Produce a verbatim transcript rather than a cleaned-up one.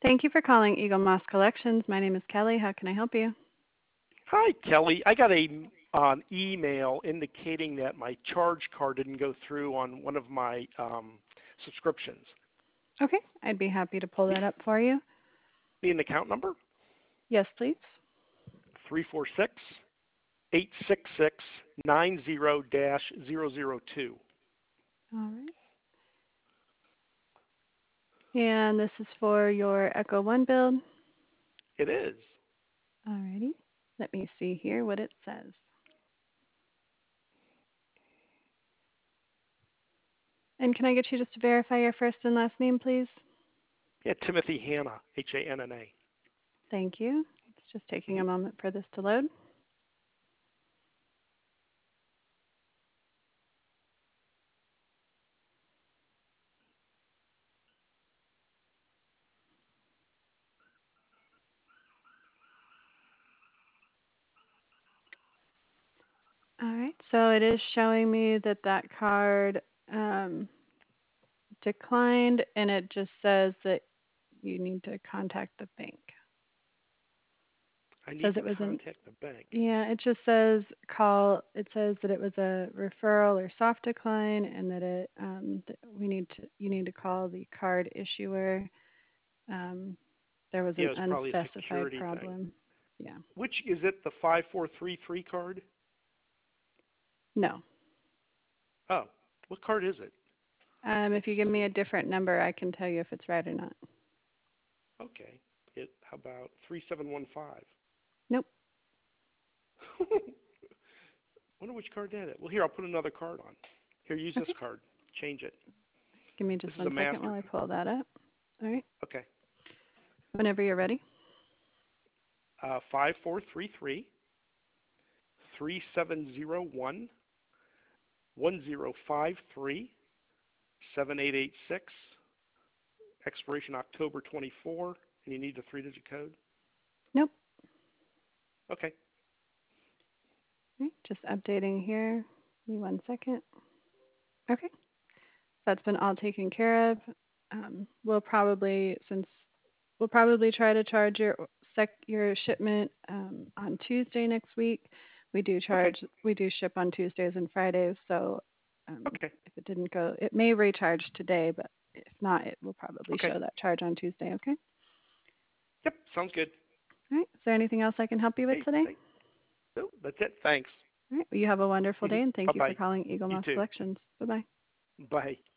Thank you for calling Eagle Moss Collections. My name is Kelly. How can I help you? Hi, Kelly. I got a an email indicating that my charge card didn't go through on one of my um, subscriptions. Okay, I'd be happy to pull that up for you. Need an account number? Yes, please. three four six, eight six six, nine zero dash zero zero two. All right. And this is for your Echo One build. It is. All righty. Let me see here what it says. And can I get you just to verify your first and last name, please? Yeah, Timothy Hanna, H A N N A. Thank you. It's just taking Mm-hmm. a moment for this to load. All right, so it is showing me that that card um, declined, and it just says that you need to contact the bank. I It need says to it was an contact the bank. yeah. It just says call. It says that it was a referral or soft decline, and that it um, that we need to you need to call the card issuer. Um, there was Yeah, an it was probably a unspecified security thing. problem. Yeah. Which is it? The five four three three card? No. Oh, what card is it? Um, Let's if you give me a see. different number, I can tell you if it's right or not. Okay. It. How about three seven one five? Nope. Wonder which card did it. Well, here, I'll put another card on. Here, use this Okay. card. Change it. Give me This just is a one second while master. I pull that up. All right. Okay. Whenever you're ready. Uh, five four three three, three seven zero one, one zero five three, seven eight eight six. Expiration October twenty-four, and you need the three-digit code? Nope. Okay. All right. Just updating here. Give me one second. Okay. That's been all taken care of. Um, we'll probably, since we'll probably try to charge your sec your shipment um, on Tuesday next week. We do Okay. charge, we do ship on Tuesdays and Fridays. So um, Okay. if it didn't go, it may recharge today, but if not, it will probably Okay. show that charge on Tuesday. Okay. Yep. Sounds good. All right. Is there anything else I can help you with Hey, today? thanks. No, that's it. Thanks. All right. Well, you have a wonderful day, and thank you for Bye-bye. calling Eagle You Mouse too. Collections. Bye bye. Bye.